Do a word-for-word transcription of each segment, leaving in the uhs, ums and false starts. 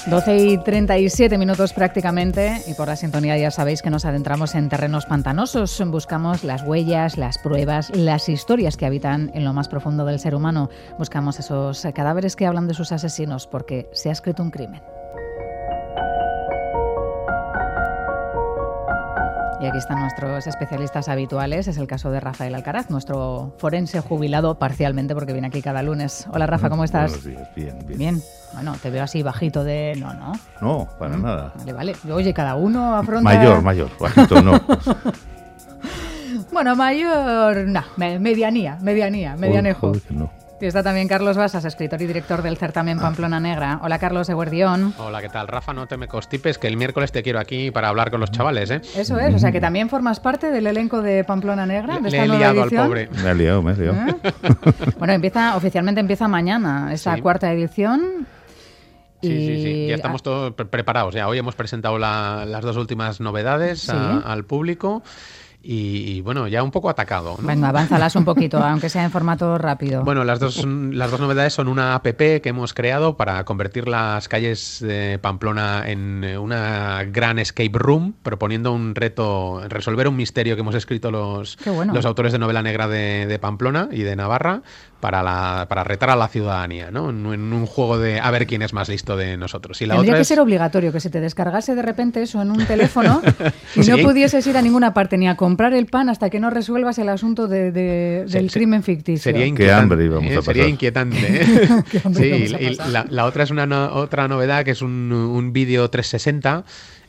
doce y treinta y siete minutos prácticamente, y por la sintonía ya sabéis que nos adentramos en terrenos pantanosos. Buscamos las huellas, las pruebas, las historias que habitan en lo más profundo del ser humano. Buscamos esos cadáveres que hablan de sus asesinos, porque se ha escrito un crimen. Y aquí están nuestros especialistas habituales. Es el caso de Rafael Alcaraz, nuestro forense jubilado parcialmente, porque viene aquí cada lunes. Hola, Rafa, ¿cómo estás? Buenos días, bien, bien. Bien. Bueno, te veo así bajito de... No, no. No, para ¿Mm? nada. Vale, vale. Oye, cada uno afronta... Mayor, mayor. Bajito no. Bueno, mayor... No, medianía, medianía, medianejo. Joder, joder, no. Y está también Carlos Basas, escritor y director del certamen Pamplona Negra. Hola, Carlos Eguerdión. Hola, ¿qué tal? Rafa, no te me constipes, que el miércoles te quiero aquí para hablar con los chavales, ¿eh? Eso es, o sea que también formas parte del elenco de Pamplona Negra, de esta Le he nueva liado edición. al pobre. Me ha liado, me ha liado. ¿Eh? Bueno, empieza, oficialmente empieza mañana esta Sí. cuarta edición. Sí, y... sí, sí. Ya estamos todos pre- preparados. Ya hoy hemos presentado la- las dos últimas novedades Sí. a- al público. Y, y, bueno, ya un poco atacado, ¿no? Venga, avánzalas un poquito, aunque sea en formato rápido. Bueno, las dos, las dos novedades son una app que hemos creado para convertir las calles de Pamplona en una gran escape room, proponiendo un reto, resolver un misterio que hemos escrito los, Qué bueno. los autores de novela negra de, de Pamplona y de Navarra para, la, para retar a la ciudadanía, ¿no? En, en un juego de a ver quién es más listo de nosotros. Y la Tendría otra que es... ser obligatorio que se te descargase de repente eso en un teléfono y Sí. no pudieses ir a ninguna parte ni a comprar el pan hasta que no resuelvas el asunto de, de- Sí, del sí. crimen ficticio. Sería Qué inquietante, hambre íbamos ¿eh? a pasar. Sería inquietante. ¿eh? Qué hambre Sí, íbamos a y pasar. la, la otra es una no- otra novedad que es un, un vídeo trescientos sesenta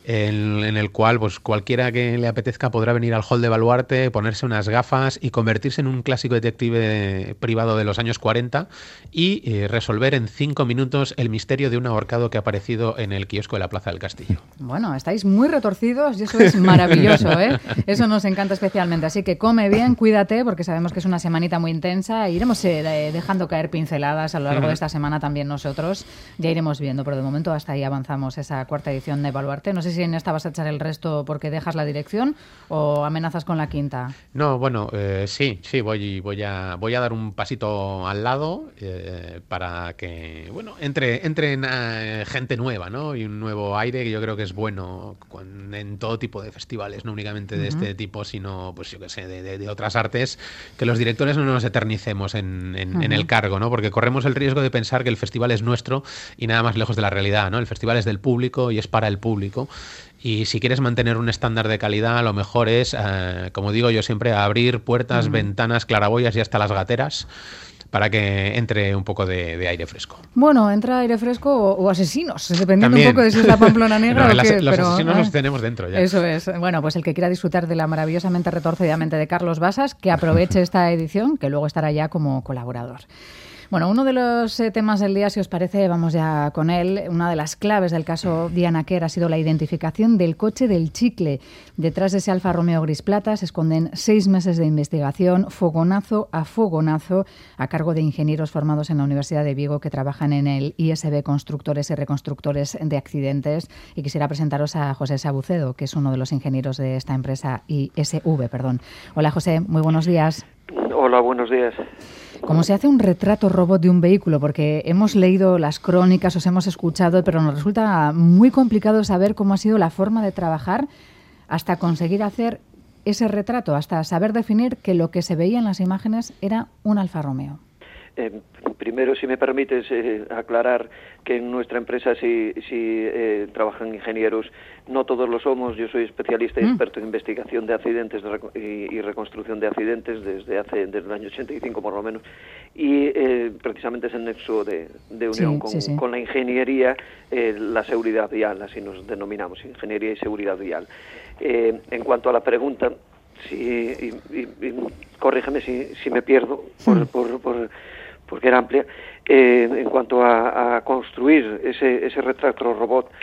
en, en el cual pues cualquiera que le apetezca podrá venir al hall de Baluarte, ponerse unas gafas y convertirse en un clásico detective privado de los años cuarenta y eh, resolver en cinco minutos el misterio de un ahorcado que ha aparecido en el kiosco de la Plaza del Castillo. Bueno, estáis muy retorcidos y eso es maravilloso, ¿eh? Eso nos encanta especialmente. Así que come bien, cuídate, porque sabemos que es una semanita muy intensa. Iremos eh, de- dejando caer pinceladas a lo largo de esta semana también nosotros. Ya iremos viendo, pero de momento hasta ahí avanzamos esa cuarta edición de Baluarte. No sé si en esta vas a echar el resto porque dejas la dirección o amenazas con la quinta. No, bueno, eh, sí, sí, voy, voy, a, voy a dar un pasito al lado eh, para que, bueno, entre, entre eh, gente nueva, ¿no? Y un nuevo aire que yo creo que es bueno con- en todo tipo de festivales, no únicamente de este tipo, sino, pues yo qué sé, de, de- de otras artes, que los directores no nos eternicemos en, en- en el cargo, ¿no? Porque corremos el riesgo de pensar que el festival es nuestro y nada más lejos de la realidad, ¿no? El festival es del público y es para el público. Y si quieres mantener un estándar de calidad, lo mejor es, eh, como digo yo siempre, abrir puertas, Mm. ventanas, claraboyas y hasta las gateras para que entre un poco de, de aire fresco. Bueno, entra aire fresco o, o asesinos, dependiendo También. un poco de si es la Pamplona Negra No, o las- qué. los pero, asesinos ¿eh? los tenemos dentro ya. Eso es. Bueno, pues el que quiera disfrutar de la maravillosamente retorcidamente de Carlos Basas, que aproveche esta edición, que luego estará ya como colaborador. Bueno, uno de los eh, temas del día, si os parece, vamos ya con él. Una de las claves del caso Diana Quer ha sido la identificación del coche del chicle. Detrás de ese Alfa Romeo gris plata se esconden seis meses de investigación, fogonazo a fogonazo, a cargo de ingenieros formados en la Universidad de Vigo que trabajan en el I S B Constructores y Reconstructores de Accidentes. Y quisiera presentaros a José Sabucedo, que es uno de los ingenieros de esta empresa I S V, perdón. Hola, José, muy buenos días. Hola, buenos días. ¿Cómo se hace un retrato robot de un vehículo? Porque hemos leído las crónicas, os hemos escuchado, pero nos resulta muy complicado saber cómo ha sido la forma de trabajar hasta conseguir hacer ese retrato, hasta saber definir que lo que se veía en las imágenes era un Alfa Romeo. Eh, primero, si me permites eh, aclarar que en nuestra empresa sí, sí eh, trabajan ingenieros, no todos lo somos. Yo soy especialista y Mm. experto en investigación de accidentes de reco- y, y reconstrucción de accidentes desde hace desde el año ochenta y cinco por lo menos, y eh, precisamente es el nexo de, de unión Sí, con, sí, sí. con la ingeniería, eh, la seguridad vial, así nos denominamos, ingeniería y seguridad vial. Eh, en cuanto a la pregunta, sí, y, y, y corrígeme si, si me pierdo, por, Mm. por, por porque era amplia, eh, en cuanto a, a construir ese, ese retrato robot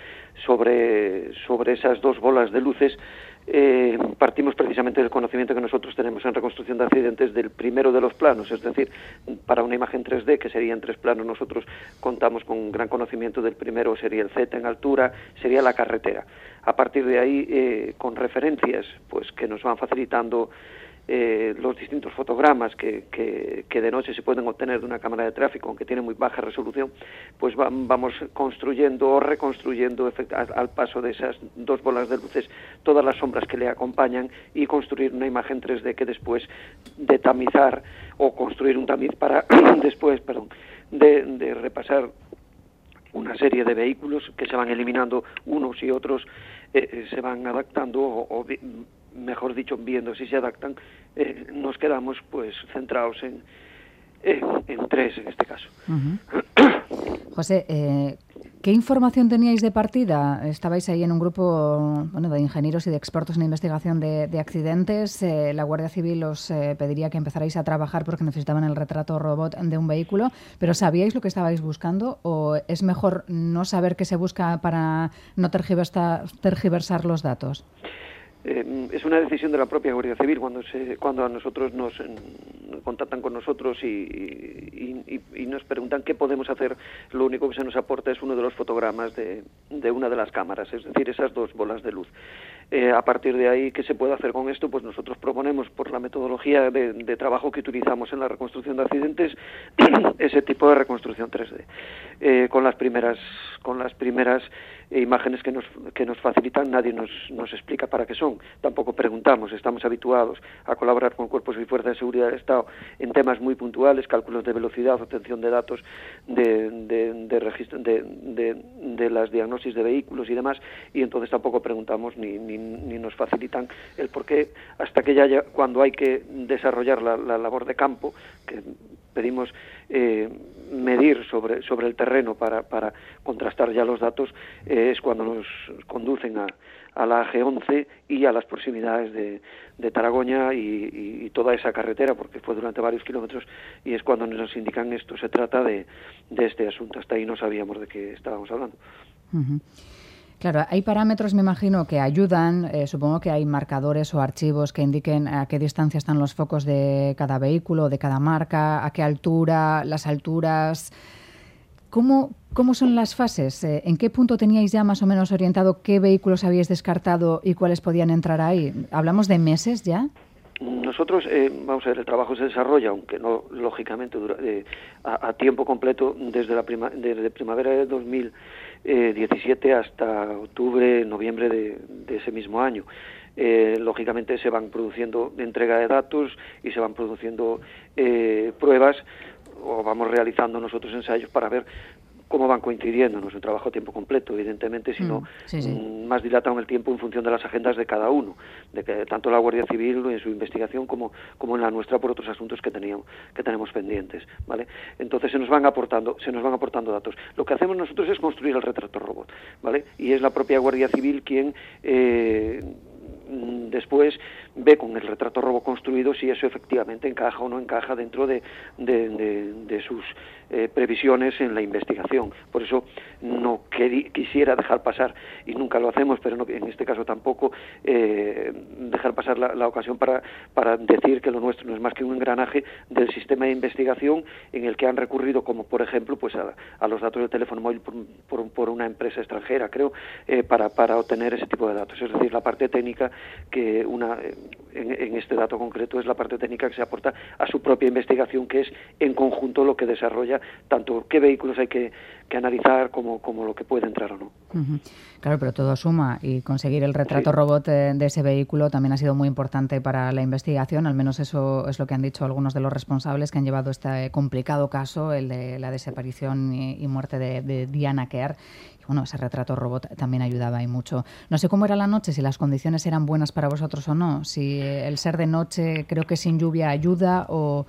sobre, sobre esas dos bolas de luces, eh, partimos precisamente del conocimiento que nosotros tenemos en reconstrucción de accidentes del primero de los planos, es decir, para una imagen tres D, que sería en tres planos, nosotros contamos con un gran conocimiento del primero, sería el Z en altura, sería la carretera. A partir de ahí, eh, con referencias pues que nos van facilitando eh, los distintos fotogramas que, que, que de noche se pueden obtener de una cámara de tráfico, aunque tiene muy baja resolución, pues va, vamos construyendo o reconstruyendo al, al paso de esas dos bolas de luces todas las sombras que le acompañan y construir una imagen tres D que después de tamizar o construir un tamiz para después, perdón, de, de repasar una serie de vehículos que se van eliminando unos y otros, eh, se van adaptando o, o mejor dicho, viendo si se adaptan, eh, nos quedamos pues centrados en, en, en tres en este caso. Uh-huh. José, eh, ¿qué información teníais de partida? Estabais ahí en un grupo bueno, de ingenieros y de expertos en investigación de, de accidentes. Eh, la Guardia Civil os eh, pediría que empezarais a trabajar porque necesitaban el retrato robot de un vehículo, pero ¿sabíais lo que estabais buscando o es mejor no saber qué se busca para no tergiversar, tergiversar los datos? Eh, es una decisión de la propia Guardia Civil cuando se, cuando a nosotros nos en, contactan con nosotros y, y, y, y nos preguntan qué podemos hacer. Lo único que se nos aporta es uno de los fotogramas de, de una de las cámaras, es decir, esas dos bolas de luz. Eh, a partir de ahí, ¿qué se puede hacer con esto? Pues nosotros proponemos, por la metodología de, de trabajo que utilizamos en la reconstrucción de accidentes, ese tipo de reconstrucción tres D. Eh, con las primeras, con las primeras imágenes que nos, que nos facilitan, nadie nos, nos explica para qué son. Tampoco preguntamos, estamos habituados a colaborar con cuerpos y fuerzas de seguridad del Estado en temas muy puntuales, cálculos de velocidad, obtención de datos de, de, de registro, de, de, de las diagnosis de vehículos y demás, y entonces tampoco preguntamos ni, ni, ni nos facilitan el por qué, hasta que ya haya, cuando hay que desarrollar la, la labor de campo, que pedimos eh, medir sobre, sobre el terreno para, para contrastar ya los datos, eh, es cuando nos conducen a, a la A G once y a las proximidades de, de Taragoña y, y, y toda esa carretera, porque fue durante varios kilómetros, y es cuando nos indican esto, se trata de, de este asunto. Hasta ahí no sabíamos de qué estábamos hablando. Uh-huh. Claro, hay parámetros, me imagino, que ayudan, eh, supongo que hay marcadores o archivos que indiquen a qué distancia están los focos de cada vehículo, de cada marca, a qué altura, las alturas. ¿Cómo, cómo son las fases? Eh, ¿En qué punto teníais ya más o menos orientado qué vehículos habíais descartado y cuáles podían entrar ahí? ¿Hablamos de meses ya? Nosotros, eh, vamos a ver, el trabajo se desarrolla, aunque no lógicamente dura, eh, a, a tiempo completo desde la prima, desde primavera de dos mil diecisiete hasta octubre, noviembre de, de ese mismo año. Eh, lógicamente se van produciendo entrega de datos y se van produciendo eh, pruebas o vamos realizando nosotros ensayos para ver cómo van coincidiendo. No es un trabajo a tiempo completo, evidentemente, sino mm, sí, sí. más dilatado en el tiempo en función de las agendas de cada uno, de que tanto la Guardia Civil en su investigación como, como en la nuestra por otros asuntos que teníamos, que tenemos pendientes, ¿vale? Entonces se nos van aportando, se nos van aportando datos. Lo que hacemos nosotros es construir el retrato robot, ¿vale? Y es la propia Guardia Civil quien eh, después ve con el retrato robot construido si eso efectivamente encaja o no encaja dentro de, de, de, de sus eh, previsiones en la investigación. Por eso no queri, quisiera dejar pasar, y nunca lo hacemos, pero no, en este caso tampoco, eh, dejar pasar la, la ocasión para, para decir que lo nuestro no es más que un engranaje del sistema de investigación en el que han recurrido, como por ejemplo, pues a, a los datos del teléfono móvil por, por, por una empresa extranjera, creo, eh, para, para obtener ese tipo de datos. Es decir, la parte técnica que una en, en este dato concreto es la parte técnica que se aporta a su propia investigación, que es en conjunto lo que desarrolla tanto qué vehículos hay que, que analizar como, como lo que puede entrar o no. Uh-huh. Claro, pero todo suma y conseguir el retrato sí. robot de, de ese vehículo también ha sido muy importante para la investigación, al menos eso es lo que han dicho algunos de los responsables que han llevado este complicado caso, el de la desaparición y, y muerte de, de Diana Kerr. Bueno, ese retrato robot también ayudaba y mucho. No sé cómo era la noche, si las condiciones eran buenas para vosotros o no, si el ser de noche creo que sin lluvia ayuda o...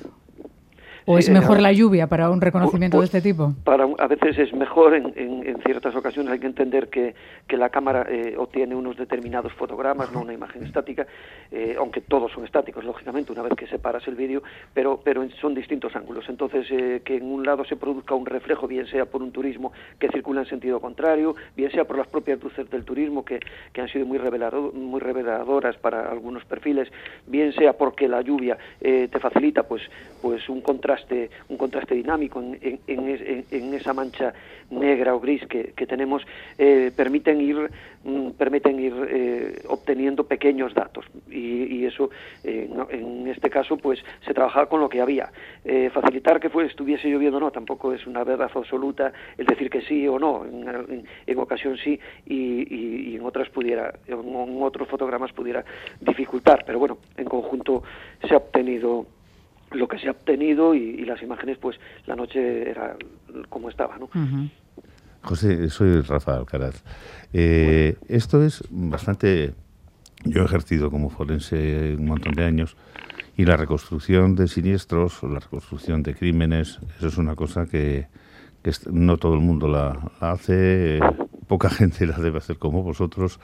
¿O sí, es mejor eh, la lluvia para un reconocimiento pues, de este tipo? Para, a veces es mejor, en, en, en ciertas ocasiones hay que entender que, que la cámara eh, obtiene unos determinados fotogramas, no una imagen estática, eh, aunque todos son estáticos, lógicamente, una vez que separas el vídeo, pero, pero son distintos ángulos. Entonces, eh, que en un lado se produzca un reflejo, bien sea por un turismo que circula en sentido contrario, bien sea por las propias luces del turismo, que, que han sido muy, revelado, muy reveladoras para algunos perfiles, bien sea porque la lluvia eh, te facilita pues, pues un contraste contraste, un contraste dinámico en, en, en, en esa mancha negra o gris que, que tenemos, eh, permiten ir, mm, permiten ir eh, obteniendo pequeños datos y, y eso, eh, no, en este caso, pues se trabajaba con lo que había. Eh, facilitar que fue, estuviese lloviendo o no, tampoco es una verdad absoluta el decir que sí o no, en, en, en ocasión sí y, y, y en otras pudiera, en, en otros fotogramas pudiera dificultar, pero bueno, en conjunto se ha obtenido lo que se ha obtenido y, y las imágenes, pues la noche era como estaba, ¿no? Uh-huh. José, soy Rafa Alcaraz. Eh, bueno. Esto es bastante... Yo he ejercido como forense un montón de años y la reconstrucción de siniestros, la reconstrucción de crímenes, eso es una cosa que, que no todo el mundo la, la hace, eh, poca gente la debe hacer como vosotros,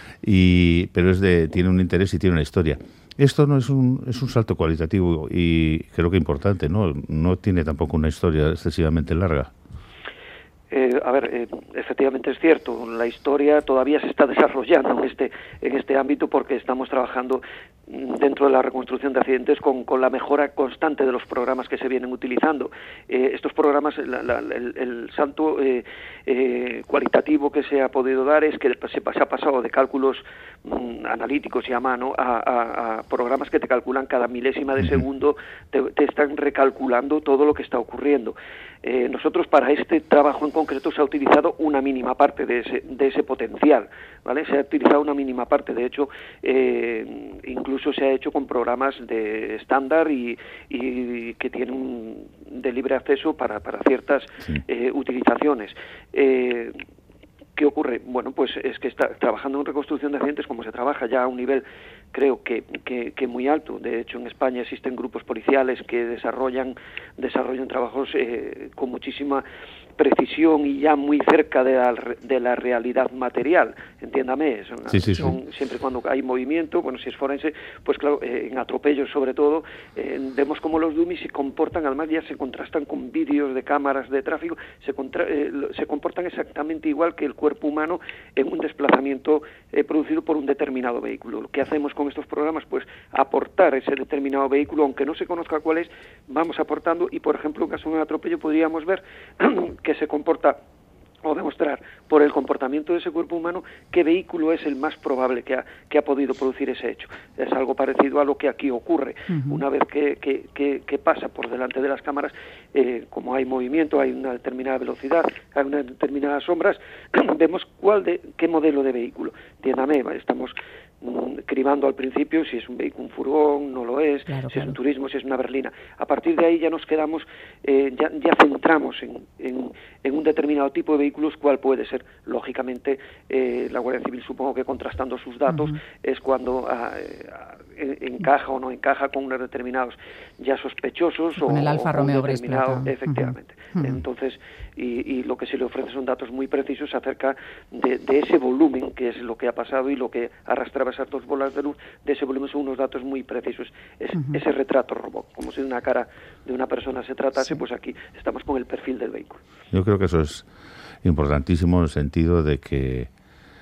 y pero es de tiene un interés y tiene una historia. Esto no es un es un salto cualitativo y creo que importante, ¿no? No tiene tampoco una historia excesivamente larga. Eh, a ver, eh, efectivamente es cierto, la historia todavía se está desarrollando en este en este ámbito porque estamos trabajando dentro de la reconstrucción de accidentes con, con la mejora constante de los programas que se vienen utilizando. Eh, estos programas, la, la, el, el salto eh, eh, cualitativo que se ha podido dar es que se, se ha pasado de cálculos mm, analíticos y a mano a, a, a programas que te calculan cada milésima de segundo, te, te están recalculando todo lo que está ocurriendo. Eh, nosotros para este trabajo en concreto se ha utilizado una mínima parte de ese, de ese potencial, ¿vale? Se ha utilizado una mínima parte, de hecho, eh, incluso se ha hecho con programas de estándar y, y que tienen de libre acceso para, para ciertas sí. eh, utilizaciones. Eh, ¿Qué ocurre? Bueno, pues es que está trabajando en reconstrucción de accidentes como se trabaja ya a un nivel, creo que, que, que muy alto. De hecho, en España existen grupos policiales que desarrollan desarrollan trabajos eh, con muchísima precisión y ya muy cerca de la, de la realidad material, entiéndame, son, sí, sí, son sí. siempre cuando hay movimiento, bueno, si es forense, pues claro, eh, en atropellos sobre todo, eh, vemos cómo los dummies se comportan, además ya se contrastan con vídeos de cámaras de tráfico, se, contra, eh, se comportan exactamente igual que el cuerpo humano en un desplazamiento eh, producido por un determinado vehículo. Lo que hacemos con estos programas, pues aportar ese determinado vehículo, aunque no se conozca cuál es, vamos aportando y, por ejemplo, en caso de un atropello podríamos ver que se comporta o demostrar por el comportamiento de ese cuerpo humano qué vehículo es el más probable que ha, que ha podido producir ese hecho. Es algo parecido a lo que aquí ocurre. Uh-huh. Una vez que, que, que, que pasa por delante de las cámaras, eh, como hay movimiento, hay una determinada velocidad, hay unas determinadas sombras, vemos cuál de, qué modelo de vehículo. Entiéndame, estamos cribando al principio si es un vehículo, un furgón, no lo es, claro, si claro. es un turismo, si es una berlina. A partir de ahí ya nos quedamos, eh, ya, ya centramos en, en, en un determinado tipo de vehículos, cuál puede ser. Lógicamente, eh, la Guardia Civil, supongo que contrastando sus datos, uh-huh. es cuando ah, eh, encaja o no encaja con unos determinados ya sospechosos con o, el Alfa o con Romeo un determinado, Gris Plata. Efectivamente. Uh-huh. Entonces, y, y lo que se le ofrece son datos muy precisos acerca de, de ese volumen, que es lo que ha pasado y lo que arrastraba esas dos bolas de luz. De ese volumen son unos datos muy precisos. Es, uh-huh. Ese retrato robot, como si de una cara de una persona se tratase, sí. Pues aquí estamos con el perfil del vehículo. Yo creo que eso es importantísimo en el sentido de que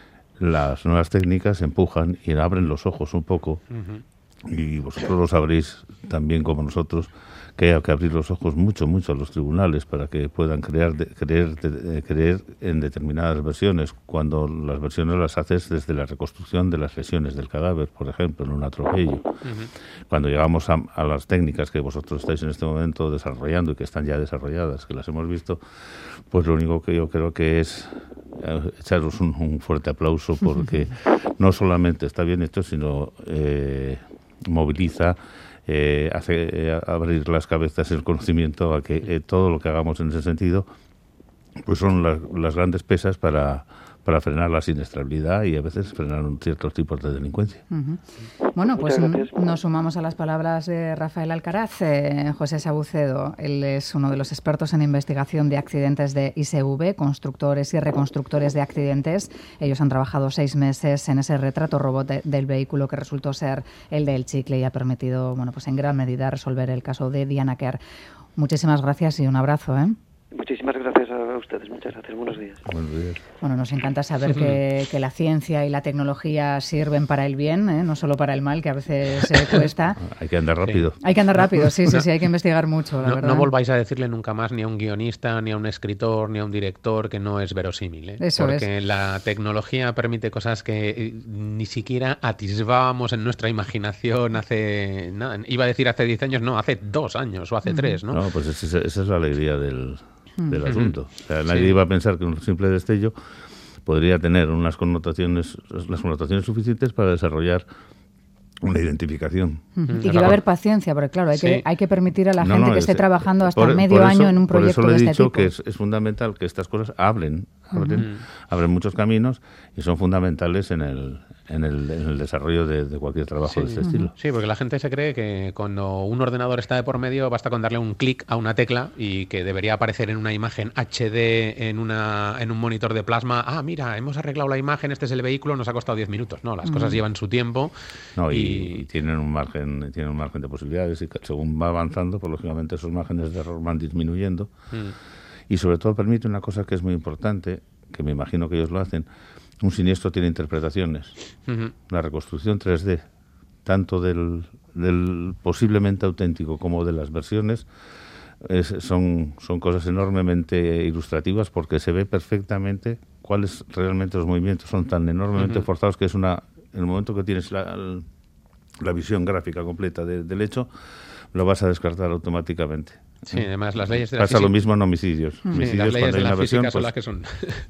las nuevas técnicas empujan y abren los ojos un poco, uh-huh. y vosotros lo sabréis también como nosotros, que hay que abrir los ojos mucho, mucho a los tribunales para que puedan crear, de, creer, de, creer en determinadas versiones, cuando las versiones las haces desde la reconstrucción de las lesiones del cadáver, por ejemplo, en un atropello. Uh-huh. Cuando llegamos a, a las técnicas que vosotros estáis en este momento desarrollando y que están ya desarrolladas, que las hemos visto, pues lo único que yo creo que es echaros un, un fuerte aplauso, porque no solamente está bien hecho, sino eh, moviliza, Eh, hace eh, abrir las cabezas, el conocimiento a que eh, todo lo que hagamos en ese sentido pues son las, las grandes pesas para, para frenar la siniestralidad y a veces frenar un ciertos tipos de delincuencia. Uh-huh. Bueno, pues nos sumamos a las palabras de Rafael Alcaraz. eh, José Sabucedo, él es uno de los expertos en investigación de accidentes de I S V, constructores y reconstructores de accidentes. Ellos han trabajado seis meses en ese retrato robot de, del vehículo que resultó ser el del chicle y ha permitido, bueno, pues en gran medida resolver el caso de Diana Quer. Muchísimas gracias y un abrazo, ¿eh? Muchísimas gracias a ustedes, muchas gracias, buenos días. Buenos días. Bueno, nos encanta saber que, que la ciencia y la tecnología sirven para el bien, ¿eh? No solo para el mal, que a veces eh, cuesta. Hay que andar rápido. Hay que andar rápido, sí, sí, sí, hay que investigar mucho, la no, verdad. No volváis a decirle nunca más ni a un guionista, ni a un escritor, ni a un director que no es verosímil, ¿eh? Eso Porque es. la tecnología permite cosas que ni siquiera atisbábamos en nuestra imaginación hace, nada, iba a decir hace diez años, no, hace dos años o hace tres, ¿no? No, pues esa, esa es la alegría del... del Uh-huh. asunto. O sea, nadie Sí. iba a pensar que un simple destello podría tener unas connotaciones, las connotaciones suficientes para desarrollar una identificación. Uh-huh. Y que va a haber paciencia, porque claro, hay, Sí. que, hay que permitir a la No, gente no, que esté es- trabajando hasta por- medio por eso- año en un proyecto por eso de le he este dicho tipo. que es, es fundamental que estas cosas hablen, hablen, Uh-huh. abren muchos caminos y son fundamentales en el, en el, en el desarrollo de, de cualquier trabajo Sí. de este estilo. Sí, porque la gente se cree que cuando un ordenador está de por medio basta con darle un clic a una tecla y que debería aparecer en una imagen H D en, una, en un monitor de plasma. Ah, mira, hemos arreglado la imagen, este es el vehículo, nos ha costado diez minutos. No, las cosas llevan su tiempo. No, y, y- y tienen un margen, tienen un margen de posibilidades y según va avanzando, pues lógicamente esos márgenes de error van disminuyendo. Mm. Y sobre todo permite una cosa que es muy importante, que me imagino que ellos lo hacen, un siniestro tiene interpretaciones. Ujú. La reconstrucción tres D, tanto del, del posiblemente auténtico como de las versiones, es- son, son cosas enormemente ilustrativas porque se ve perfectamente cuáles realmente los movimientos son tan enormemente Ujú. forzados que es una, en el momento que tienes la, la visión gráfica completa de- del hecho, lo vas a descartar automáticamente. Sí, además las leyes de la Pasa lo física- mismo en homicidios. Sí, Homicidios, las leyes cuando de hay la una versión, física son pues, las que son.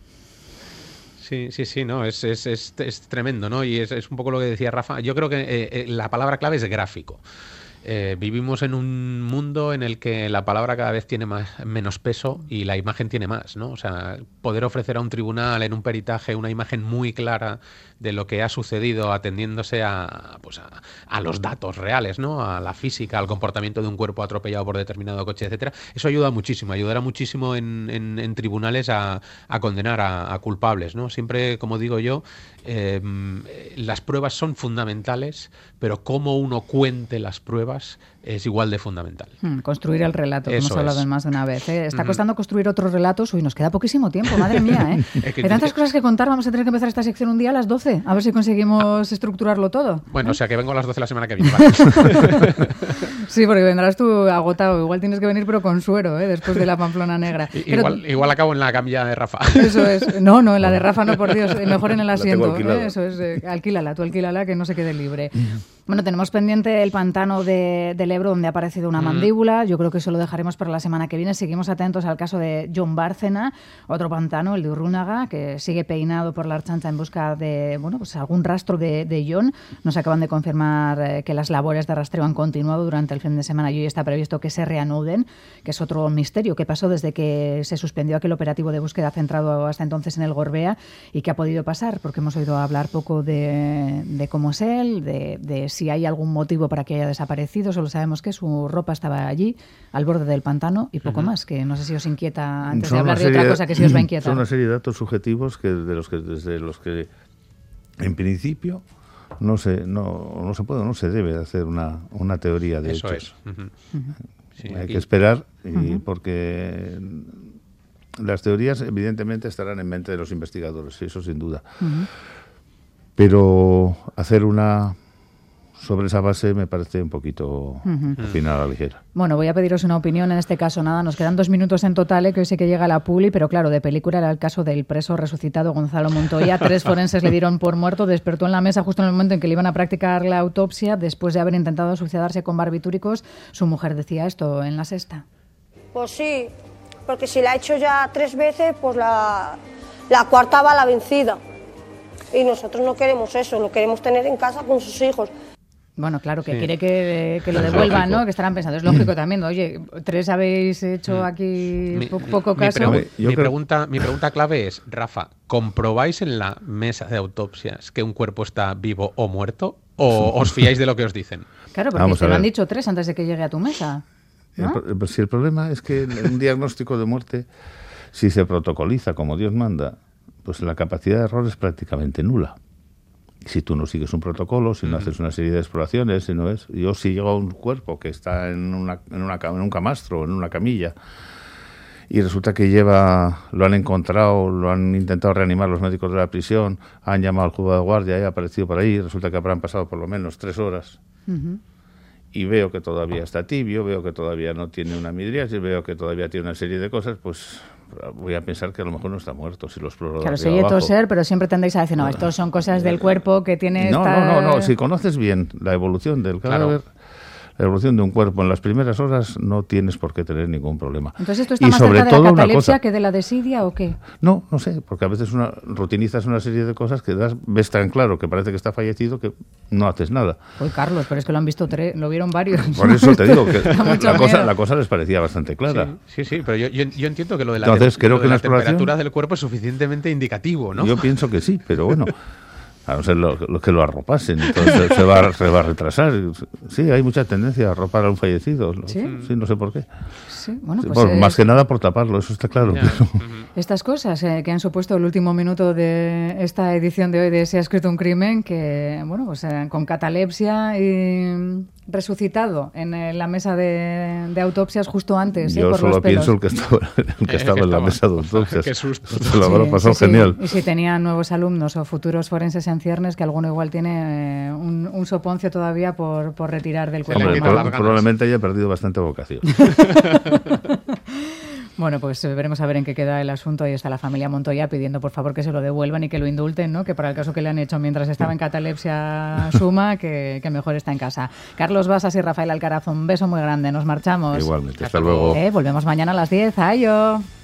Sí, sí, sí, no, es, es, es, es tremendo, ¿no? Y es, es un poco lo que decía Rafa. Yo creo que eh, eh, la palabra clave es gráfico. Eh, vivimos en un mundo en el que la palabra cada vez tiene más, menos peso y la imagen tiene más, ¿no? O sea, poder ofrecer a un tribunal en un peritaje una imagen muy clara de lo que ha sucedido atendiéndose a, pues a, a los datos reales, ¿no? A la física, al comportamiento de un cuerpo atropellado por determinado coche, etcétera. Eso ayuda muchísimo, ayudará muchísimo en, en, en tribunales a, a condenar a, a culpables, ¿no? Siempre, como digo yo, eh, las pruebas son fundamentales, pero cómo uno cuente las pruebas es igual de fundamental. Hmm, construir el relato, que Eso hemos hablado es. más de una vez. ¿eh? Está Ujú. costando construir otros relatos. Uy, nos queda poquísimo tiempo, madre mía. ¿eh? Es que Hay tantas dice- cosas que contar. Vamos a tener que empezar esta sección un día a las doce. A ver si conseguimos estructurarlo todo. Bueno, o sea que vengo a las doce la semana que viene. Vale. Sí, porque vendrás tú agotado. Igual tienes que venir, pero con suero, ¿eh? Después de la Pamplona Negra. I- Pero- igual, igual acabo en la camilla de Rafa. Eso es. No, no, en la de Rafa no, por Dios. Mejor en el La tengo asiento. alquilada. ¿eh? Eso es. eh, alquílala, tú alquílala, que no se quede libre. Bueno, tenemos pendiente el pantano de, del Ebro, donde ha aparecido una Mm. mandíbula. Yo creo que eso lo dejaremos para la semana que viene. Seguimos atentos al caso de John Bárcena, otro pantano, el de Urrúnaga, que sigue peinado por la Archancha en busca de, bueno, pues algún rastro de, de John. Nos acaban de confirmar eh, que las labores de rastreo han continuado durante el fin de semana y hoy está previsto que se reanuden, que es otro misterio que pasó desde que se suspendió aquel operativo de búsqueda centrado hasta entonces en el Gorbea y que ha podido pasar, porque hemos oído hablar poco de, de cómo es él, de, de si hay algún motivo para que haya desaparecido. Solo sabemos que su ropa estaba allí, al borde del pantano, y poco más, que no sé si os inquieta, antes Son de hablar una de otra serie cosa que sí os va a inquietar. Son una serie de datos subjetivos que de los que desde los que en principio no se no, no se puede, no se debe hacer una, una teoría de Eso hechos. es. Ujú. Sí, Hay aquí- que esperar y porque las teorías evidentemente estarán en mente de los investigadores, eso sin duda. Ujú. Pero hacer una sobre esa base me parece un poquito Ujú. opinar a la ligera. Bueno, voy a pediros una opinión en este caso. Nada, nos quedan dos minutos en total, ¿eh? Que hoy sí que llega la Publi, pero claro, de película era el caso del preso resucitado Gonzalo Montoya. Tres forenses le dieron por muerto, despertó en la mesa justo en el momento en que le iban a practicar la autopsia, después de haber intentado suicidarse con barbitúricos. Su mujer decía esto en La Sexta. Pues sí, porque si la ha hecho ya tres veces, pues la, la cuarta va la vencida. Y nosotros no queremos eso, lo queremos tener en casa con sus hijos. Bueno, claro, que Sí. quiere que, que lo Es devuelvan, lógico. ¿no? Que estarán pensando. Es lógico también, ¿no? Oye, tres habéis hecho aquí Mi- po- poco mi caso. pregu- Hombre, yo mi, creo- pregunta, mi pregunta clave es, Rafa, ¿comprobáis en la mesa de autopsias que un cuerpo está vivo o muerto? ¿O os fiáis de lo que os dicen? Claro, porque Vamos te a lo han ver. dicho tres antes de que llegue a tu mesa. El ¿No? pro- pues si el problema es que un diagnóstico de muerte, si se protocoliza como Dios manda, pues la capacidad de error es prácticamente nula. Si tú no sigues un protocolo, si no haces una serie de exploraciones, si no es... Yo si llego a un cuerpo que está en, una, en, una, ca- en un camastro, en una camilla, y resulta que lleva, lo han encontrado, lo han intentado reanimar los médicos de la prisión, han llamado al juzgado de guardia y ha aparecido por ahí, resulta que habrán pasado por lo menos tres horas. Uh-huh. Y veo que todavía está tibio, veo que todavía no tiene una midriasis, veo que todavía tiene una serie de cosas, pues voy a pensar que a lo mejor no está muerto, si lo exploro. Claro, se oye toser, pero siempre tendéis a decir, no, estos son cosas del cuerpo que tiene no, esta... No, no, no, si conoces bien la evolución del cadáver... Claro. La evolución de un cuerpo en las primeras horas no tienes por qué tener ningún problema. Entonces, ¿esto está y más sobre cerca de todo la catalepsia cosa, que de la desidia o qué? No, no sé, porque a veces una, rutinizas una serie de cosas que das, ves tan claro que parece que está fallecido que no haces nada. Uy, Carlos, pero es que lo han visto tres, lo vieron varios. Por eso te digo que la cosa, la cosa les parecía bastante clara. Sí, sí, sí, pero yo, yo, yo entiendo que lo de la, Entonces, te, creo lo que de la exploración... temperatura del cuerpo es suficientemente indicativo, ¿no? Yo pienso que sí, pero bueno... A no ser lo, lo que lo arropasen, entonces se va, se va a retrasar. Sí, hay mucha tendencia a arropar a un fallecido. ¿Sí? Sí, no sé por qué. Sí, bueno, pues bueno, es... Más que nada por taparlo, eso está claro. Pero... Estas cosas eh, que han supuesto el último minuto de esta edición de hoy de Se ha escrito un crimen, que, bueno, pues eh, con catalepsia y resucitado en eh, la mesa de, de autopsias justo antes. Yo eh, por solo los pelos. pienso el que estaba, el que estaba en la mesa de autopsias. Qué susto. Se lo habrá Sí, pasado sí, genial. Sí. Y si tenían nuevos alumnos o futuros forenses en ciernes, que alguno igual tiene eh, un, un soponcio todavía por, por retirar del cuerpo. Hombre, pro, probablemente haya perdido bastante vocación. Bueno, pues veremos a ver en qué queda el asunto. Ahí está la familia Montoya pidiendo por favor que se lo devuelvan y que lo indulten, ¿no? Que para el caso que le han hecho mientras estaba en catalepsia suma, que, que mejor está en casa. Carlos Basas y Rafael Alcaraz, un beso muy grande. Nos marchamos. Igualmente, hasta, hasta luego. Eh, volvemos mañana a las diez. ¡Ayo!